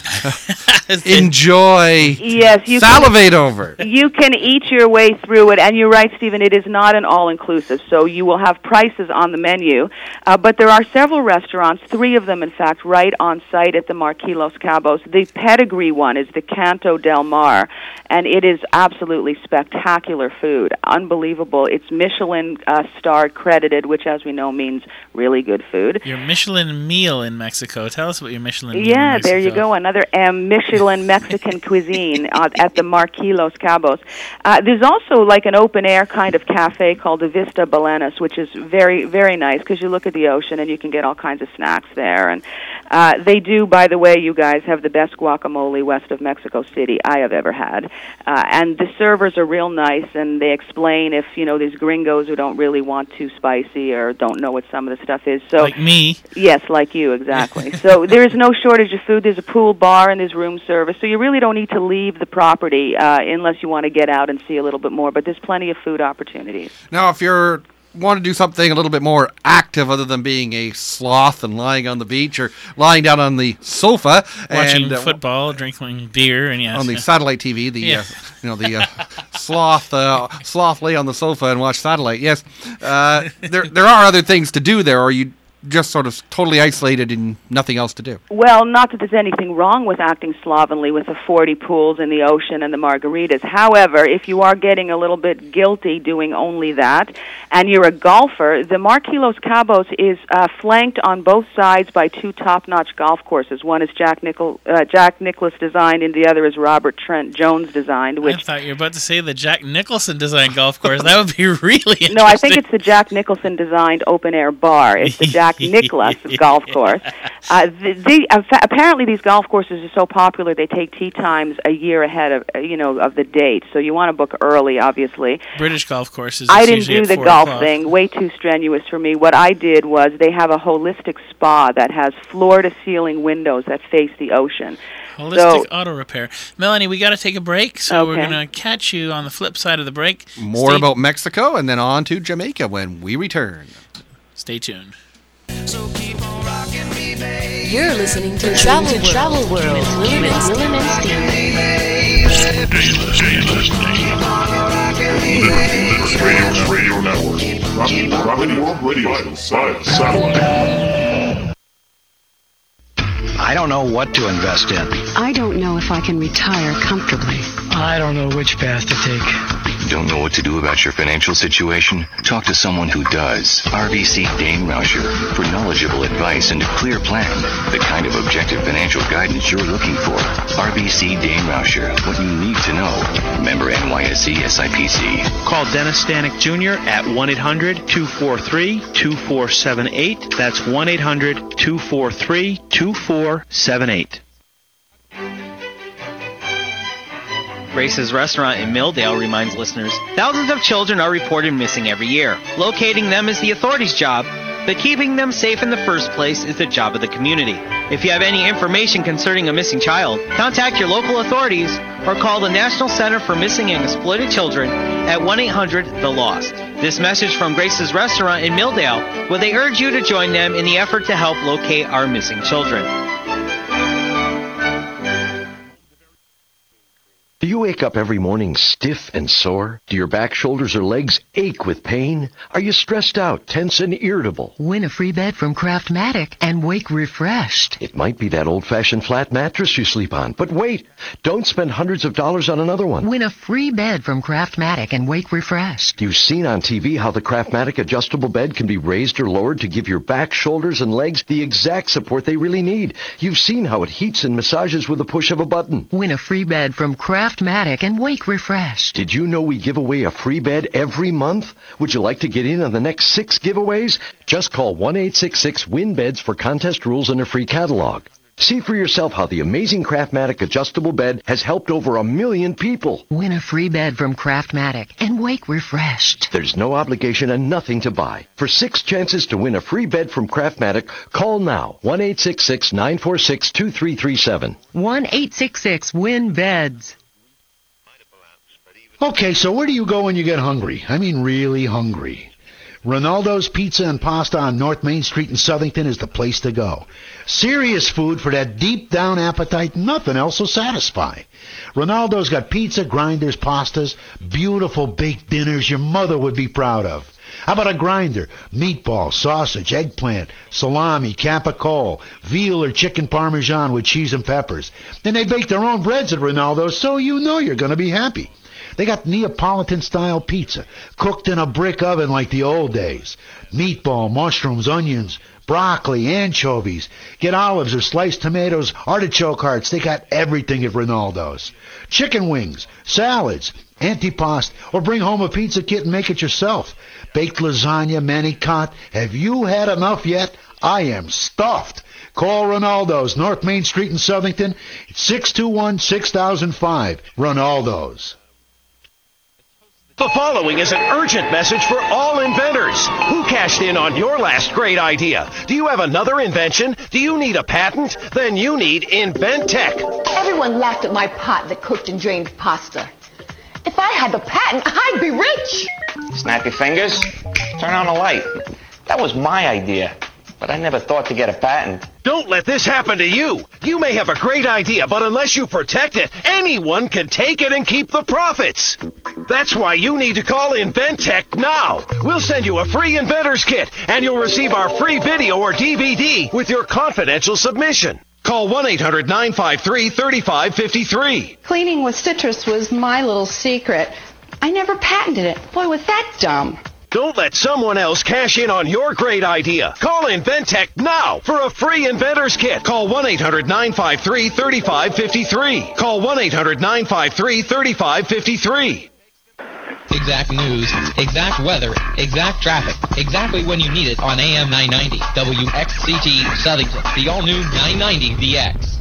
enjoy, salivate over. You can eat your way through it, and you're right, Stephen, it is not an all-inclusive, so you will have prices on the menu, but there are several restaurants, 3 of them, in fact, right on site at the Marquis Los Cabos. The pedigree one is the Canto del Mar, and it is absolutely spectacular food, unbelievable. It's Michelin-starred credited, which, as we know, means really good food. Your Michelin meal in Mexico. Tell us about your Michelin meal in Mexico. There you go. Another Michelin Mexican cuisine at the Marquis Los Cabos. There's also an open-air kind of cafe called the Vista Balenes, which is very, very nice because you look at the ocean and you can get all kinds of snacks there. And they do, by the way, you guys, have the best guacamole west of Mexico City I have ever had. And the servers are real nice, and they explain if, there's gringos who don't really want too spicy or don't know what some of the stuff is. So, like me. Yes, like you, exactly. So there is no shortage of food. There's a pool bar and there's room service, so you really don't need to leave the property unless you want to get out and see a little bit more, but there's plenty of food opportunities. Now, if you want to do something a little bit more active other than being a sloth and lying on the beach or lying down on the sofa watching football, drinking beer, and on the satellite TV, the sloth lay on the sofa and watch satellite. Yes, there are other things to do there, or you just sort of totally isolated and nothing else to do. Well, not that there's anything wrong with acting slovenly with the 40 pools in the ocean and the margaritas. However, if you are getting a little bit guilty doing only that, and you're a golfer, the Marquis Los Cabos is flanked on both sides by 2 top-notch golf courses. One is Jack Nicklaus designed, and the other is Robert Trent Jones designed. I thought you were about to say the Jack Nicholson designed golf course. That would be really interesting. No, I think it's the Jack Nicholson designed open-air bar. It's the Jack Nicklaus golf course. Apparently these golf courses are so popular they take tee times a year ahead of of the date. So you want to book early, obviously. British golf courses. I didn't do the golf thing. Way too strenuous for me. What I did was they have a holistic spa that has floor-to-ceiling windows that face the ocean. Holistic auto repair. Melanie, we got to take a break, so we're going to catch you on the flip side of the break. More about Mexico and then on to Jamaica when we return. Stay tuned. You're listening to Travel World with Will and Steve. Radio Network. Rockin' World Radio via satellite. I don't know what to invest in. I don't know if I can retire comfortably. I don't know which path to take. Don't know what to do about your financial situation? Talk to someone who does. RBC Dane Rauscher for knowledgeable advice and a clear plan. The kind of objective financial guidance you're looking for. RBC Dane Rauscher. What you need to know. Member NYSE SIPC. Call Dennis Stanek Jr. at 1-800-243-2478. That's 1-800-243-2478. Grace's Restaurant in Milldale reminds listeners, thousands of children are reported missing every year. Locating them is the authorities' job, but keeping them safe in the first place is the job of the community. If you have any information concerning a missing child, contact your local authorities or call the National Center for Missing and Exploited Children at 1-800-THE-LOST. This message from Grace's Restaurant in Milldale, where they urge you to join them in the effort to help locate our missing children. Do you wake up every morning stiff and sore? Do your back, shoulders, or legs ache with pain? Are you stressed out, tense, and irritable? Win a free bed from Craftmatic and wake refreshed. It might be that old-fashioned flat mattress you sleep on. But wait, don't spend hundreds of dollars on another one. Win a free bed from Craftmatic and wake refreshed. You've seen on TV how the Craftmatic adjustable bed can be raised or lowered to give your back, shoulders, and legs the exact support they really need. You've seen how it heats and massages with the push of a button. Win a free bed from Craftmatic and wake refreshed. Did you know we give away a free bed every month? Would you like to get in on the next 6 giveaways? Just call 1-866-WIN-BEDS for contest rules and a free catalog. See for yourself how the amazing Craftmatic adjustable bed has helped over 1 million people. Win a free bed from Craftmatic and wake refreshed. There's no obligation and nothing to buy. For 6 chances to win a free bed from Craftmatic, call now. 1-866-946-2337. 1-866-WIN-BEDS. Okay, so where do you go when you get hungry? I mean really hungry. Ronaldo's Pizza and Pasta on North Main Street in Southington is the place to go. Serious food for that deep-down appetite nothing else will satisfy. Ronaldo's got pizza, grinders, pastas, beautiful baked dinners your mother would be proud of. How about a grinder? Meatball, sausage, eggplant, salami, capicola, veal or chicken parmesan with cheese and peppers. And they bake their own breads at Ronaldo's, so you know you're going to be happy. They got Neapolitan-style pizza, cooked in a brick oven like the old days. Meatball, mushrooms, onions, broccoli, anchovies. Get olives or sliced tomatoes, artichoke hearts. They got everything at Ronaldo's. Chicken wings, salads, antipasto, or bring home a pizza kit and make it yourself. Baked lasagna, manicotti. Have you had enough yet? I am stuffed. Call Ronaldo's, North Main Street in Southington. It's 621-6005. Ronaldo's. The following is an urgent message for all inventors. Who cashed in on your last great idea? Do you have another invention? Do you need a patent? Then you need InventTech. Everyone laughed at my pot that cooked and drained pasta. If I had the patent, I'd be rich. Snap your fingers, turn on a light. That was my idea, but I never thought to get a patent. Don't let this happen to you. You may have a great idea, but unless you protect it, anyone can take it and keep the profits. That's why you need to call InventTech now. We'll send you a free inventor's kit, and you'll receive our free video or DVD with your confidential submission. Call 1-800-953-3553. Cleaning with citrus was my little secret. I never patented it. Boy, was that dumb. Don't let someone else cash in on your great idea. Call InventTech now for a free inventor's kit. Call 1-800-953-3553. Call 1-800-953-3553. Exact news, exact weather, exact traffic, exactly when you need it on AM 990, WXCT Southington, the all-new 990 VX.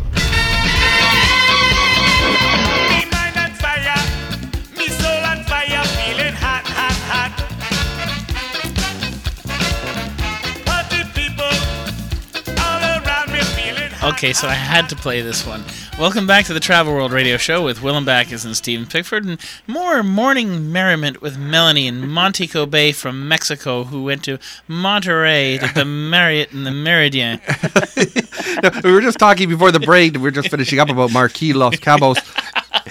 Okay, so I had to play this one. Welcome back to the Travel World Radio Show with Willem Backus and Stephen Pickford, and more morning merriment with Melanie in Montego Bay from Mexico, who went to Monterey to the Marriott and the Meridien. No, we were just talking before the break, we were just finishing up about Marquis Los Cabos.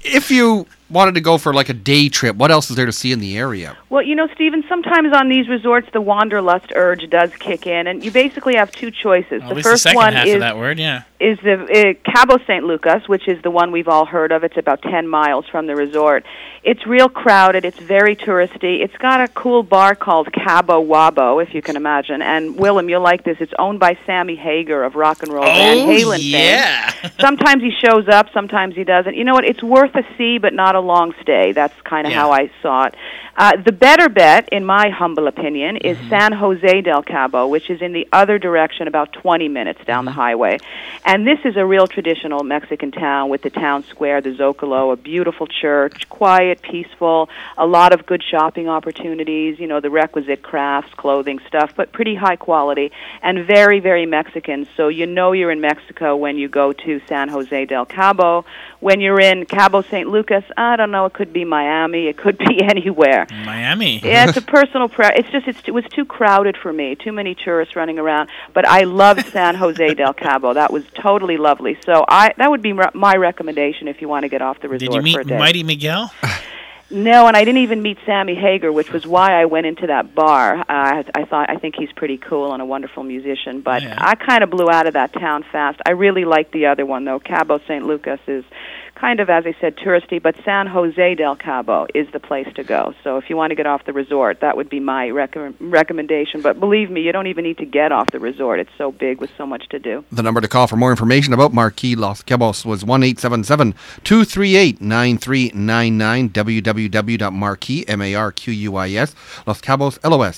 if you wanted to go for like a day trip, what else is there to see in the area? Well, Stephen, sometimes on these resorts, the wanderlust urge does kick in, and you basically have two choices. At The least first the second one half is of that word, yeah. is the Cabo San Lucas, which is the one we've all heard of. It's about 10 miles from the resort. It's real crowded. It's very touristy. It's got a cool bar called Cabo Wabo, if you can imagine. And, Willem, you'll like this. It's owned by Sammy Hagar of rock and roll Van Halen yeah. fame. Sometimes he shows up, sometimes he doesn't. You know what? It's worth a see, but not a long stay. That's kind of how I saw it. The better bet, in my humble opinion, is San Jose del Cabo, which is in the other direction, about 20 minutes down the highway. And this is a real traditional Mexican town with the town square, the Zocalo, a beautiful church, quiet, peaceful, a lot of good shopping opportunities, the requisite crafts, clothing stuff, but pretty high quality, and very, very Mexican. So you're in Mexico when you go to San Jose del Cabo. When you're in Cabo San Lucas, I don't know, it could be Miami, it could be anywhere. Miami. Yeah, it's a personal it was too crowded for me, too many tourists running around. But I loved San Jose del Cabo. That was totally lovely. So that would be my recommendation if you want to get off the resort Did you for a meet day. Mighty Miguel? No, and I didn't even meet Sammy Hagar, which was why I went into that bar. I think he's pretty cool and a wonderful musician, but I kind of blew out of that town fast. I really liked the other one, though. Cabo San Lucas is kind of, as I said, touristy, but San Jose del Cabo is the place to go. So if you want to get off the resort, that would be my recommendation. But believe me, you don't even need to get off the resort. It's so big with so much to do. The number to call for more information about Marquis Los Cabos was 1-877-238-9399, www.marquis, M-A-R-Q-U-I-S, Los Cabos,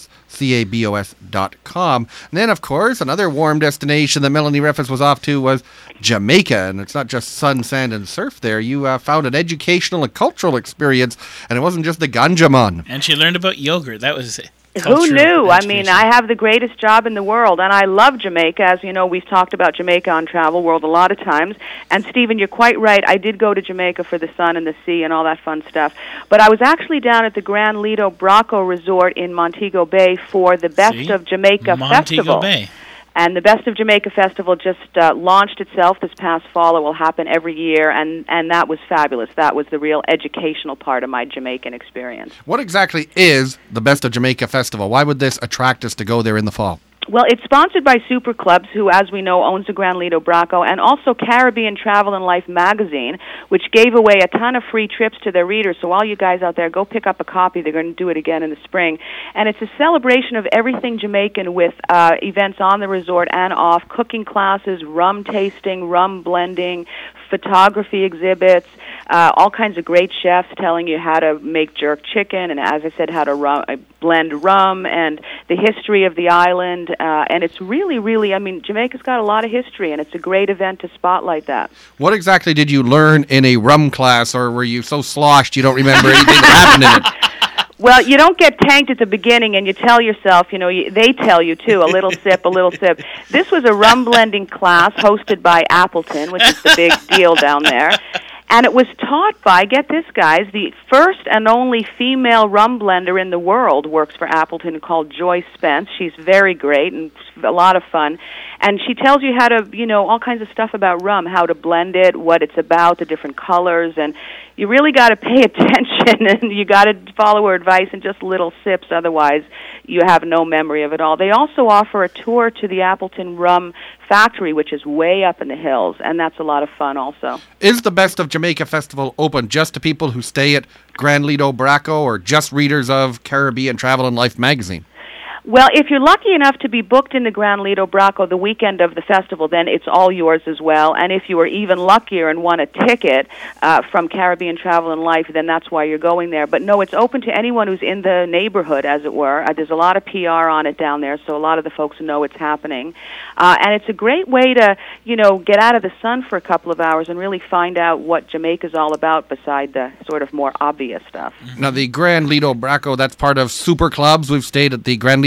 LOSCABOS.com. And then, of course, another warm destination that Melanie Reffes was off to was Jamaica. And it's not just sun, sand, and surf there. You found an educational and cultural experience, and it wasn't just the ganjaman. And she learned about yogurt. That was Who knew? I mean, I have the greatest job in the world, and I love Jamaica. As you know, we've talked about Jamaica on Travel World a lot of times. And, Stephen, you're quite right. I did go to Jamaica for the sun and the sea and all that fun stuff. But I was actually down at the Gran Lido Braco Resort in Montego Bay for the Best of Jamaica Festival. Bay. And the Best of Jamaica Festival just launched itself this past fall. It will happen every year, and that was fabulous. That was the real educational part of my Jamaican experience. What exactly is the Best of Jamaica Festival? Why would this attract us to go there in the fall? Well, it's sponsored by Super Clubs, who, as we know, owns the Gran Lido Braco, and also Caribbean Travel and Life magazine, which gave away a ton of free trips to their readers. So all you guys out there, go pick up a copy. They're going to do it again in the spring. And it's a celebration of everything Jamaican with events on the resort and off, cooking classes, rum tasting, rum blending, photography exhibits, all kinds of great chefs telling you how to make jerk chicken, and as I said, how to blend rum, and the history of the island. And it's really, really, I mean, Jamaica's got a lot of history, and it's a great event to spotlight that. What exactly did you learn in a rum class, or were you so sloshed you don't remember anything that happened in it? Well, you don't get tanked at the beginning, and you tell yourself, they tell you, too, a little sip, a little sip. This was a rum blending class hosted by Appleton, which is the big deal down there. And it was taught by, get this, guys, the first and only female rum blender in the world works for Appleton, called Joyce Spence. She's very great and a lot of fun. And she tells you how to, all kinds of stuff about rum, how to blend it, what it's about, the different colors. And you really got to pay attention, and you got to follow her advice in just little sips. Otherwise, you have no memory of it all. They also offer a tour to the Appleton Rum Factory, which is way up in the hills, and that's a lot of fun also. Is the Best of Jamaica Festival open just to people who stay at Gran Lido Braco, or just readers of Caribbean Travel and Life magazine? Well, if you're lucky enough to be booked in the Gran Lido Braco the weekend of the festival, then it's all yours as well. And if you are even luckier and want a ticket from Caribbean Travel and Life, then that's why you're going there. But no, it's open to anyone who's in the neighborhood, as it were. There's a lot of PR on it down there, so a lot of the folks know it's happening. And it's a great way to, get out of the sun for a couple of hours and really find out what Jamaica's all about beside the sort of more obvious stuff. Now, the Gran Lido Braco, that's part of Super Clubs. We've stayed at the Gran Lido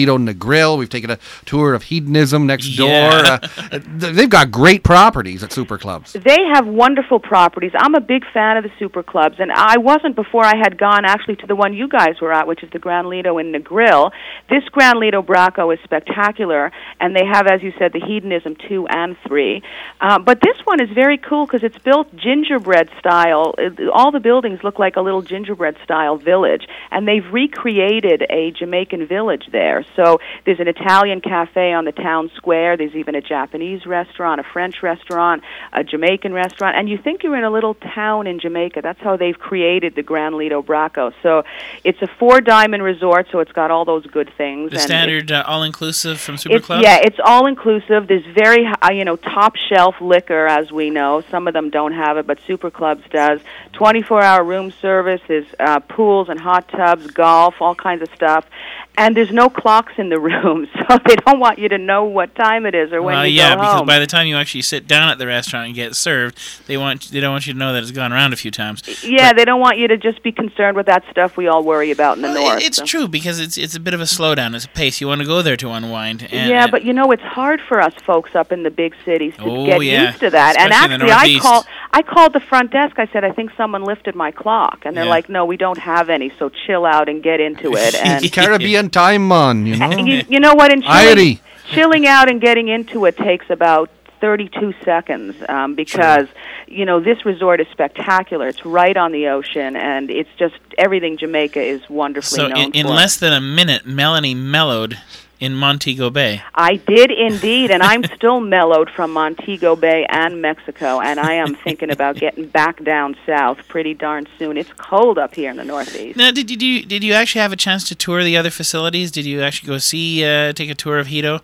Lido Negril. We've taken a tour of Hedonism next door. Yeah. They've got great properties at Super Clubs. They have wonderful properties. I'm a big fan of the Super Clubs, and I wasn't before I had gone actually to the one you guys were at, which is the Gran Lido in Negril. This Gran Lido Bracco is spectacular, and they have, as you said, the Hedonism 2 and 3. But this one is very cool because it's built gingerbread style. All the buildings look like a little gingerbread style village, and they've recreated a Jamaican village there. So there's an Italian cafe on the town square. There's even a Japanese restaurant, a French restaurant, a Jamaican restaurant, and you think you're in a little town in Jamaica. That's how they've created the Gran Lido Bracco. So it's a 4-diamond resort, so it's got all those good things. The standard all-inclusive from Super Club? Yeah, it's all-inclusive. There's very, top-shelf liquor, as we know. Some of them don't have it, but Super Clubs does. 24-hour room service. There's pools and hot tubs, golf, all kinds of stuff. And there's no clocks in the room, so they don't want you to know what time it is or when you go home. Because by the time you actually sit down at the restaurant and get served, they don't want you to know that it's gone around a few times. Yeah, they don't want you to just be concerned with that stuff we all worry about in the north. It's true, because it's a bit of a slowdown. It's a pace. You want to go there to unwind. But it's hard for us folks up in the big cities to get used to that. Especially and actually, I called the front desk. I said, I think someone lifted my clock. And they're like, no, we don't have any, so chill out and get into it. And Caribbean time on, you know. You know what? Chilling out and getting into it takes about 32 seconds because, this resort is spectacular. It's right on the ocean, and it's just everything Jamaica is wonderfully known for. So in less than a minute, Melanie mellowed in Montego Bay. I did indeed, and I'm still mellowed from Montego Bay and Mexico, and I am thinking about getting back down south pretty darn soon. It's cold up here in the Northeast. Now, did you actually have a chance to tour the other facilities? Did you actually go take a tour of Hedo?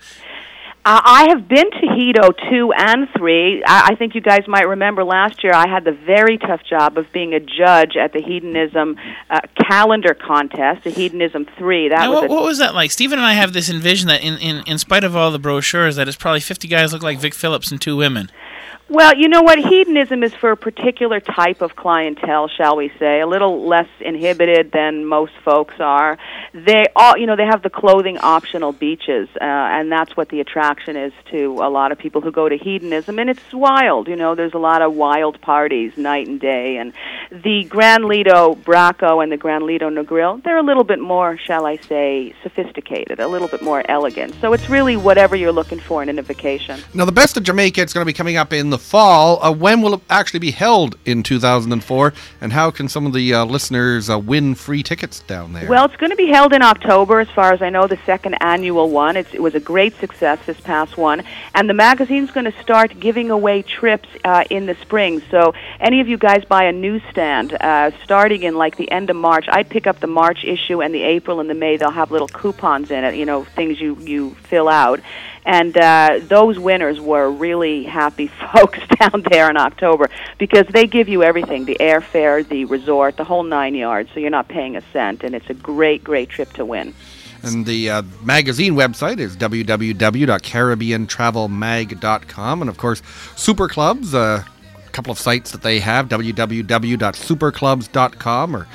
I have been to Hedo 2 and 3. I think you guys might remember last year I had the very tough job of being a judge at the Hedonism calendar contest, the Hedonism 3. What was that like? Stephen and I have this envision that in spite of all the brochures, that it's probably 50 guys look like Vic Phillips and 2 women. Well, you know what? Hedonism is for a particular type of clientele, shall we say, a little less inhibited than most folks are. They all, they have the clothing optional beaches, and that's what the attraction is to a lot of people who go to hedonism. And it's wild, there's a lot of wild parties night and day. And the Gran Lido Bracco and the Gran Lido Negril, they're a little bit more, shall I say, sophisticated, a little bit more elegant. So it's really whatever you're looking for in a vacation. Now, the Best of Jamaica, it's going to be coming up in the fall. When will it actually be held in 2004, and how can some of the listeners win free tickets down there? Well, it's going to be held in October, as far as I know, the second annual one. It was a great success, this past one, and the magazine's going to start giving away trips in the spring. So any of you guys buy a newsstand starting in like the end of March. I pick up the March issue, and the April and the May, they'll have little coupons in it, things you fill out. And those winners were really happy folks down there in October because they give you everything, the airfare, the resort, the whole 9 yards, so you're not paying a cent, and it's a great, great trip to win. And the magazine website is www.caribbeantravelmag.com. And, of course, Super Clubs, a couple of sites that they have, www.superclubs.com or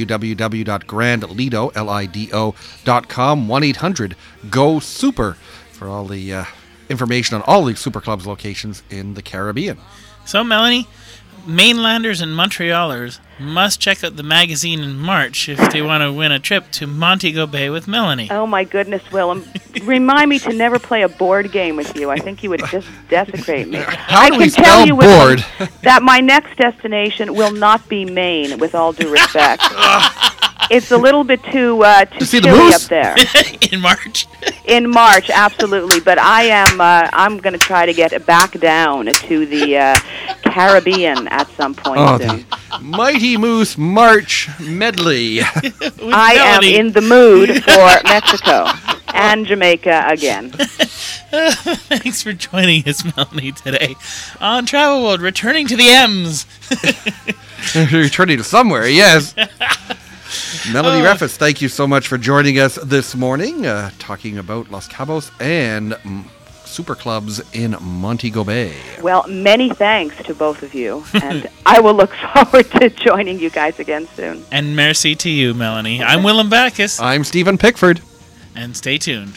www.grandlido.com, 1-800-GO-SUPER for all the information on all the Super Clubs locations in the Caribbean. So, Melanie, mainlanders and Montrealers must check out the magazine in March if they want to win a trip to Montego Bay with Melanie. Oh, my goodness, Willem. Remind me to never play a board game with you. I think you would just desecrate me. How do we spell board? That my next destination will not be Maine, with all due respect. It's a little bit too chilly up there. In March? In March, absolutely. But I'm going to try to get back down to the Caribbean at some point soon. Mighty Moose March medley. I am in the mood for Mexico and Jamaica again. Thanks for joining us, Melanie, today on Travel World, returning to the M's. Returning to somewhere, yes. Melanie Reffes, thank you so much for joining us this morning, talking about Los Cabos and Super Clubs in Montego Bay. Well, many thanks to both of you, and I will look forward to joining you guys again soon. And merci to you, Melanie. I'm Willem Backus. I'm Stephen Pickford. And stay tuned.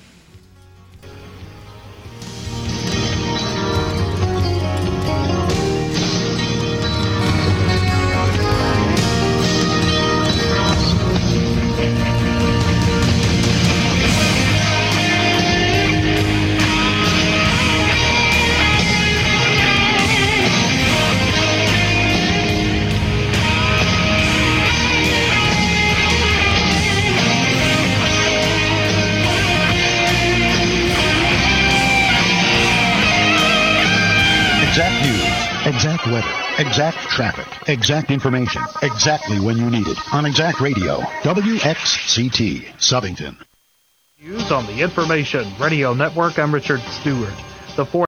Exact news, exact weather, exact traffic, exact information, exactly when you need it. On Exact Radio, WXCT, Southington. News on the Information Radio Network. I'm Richard Stewart. The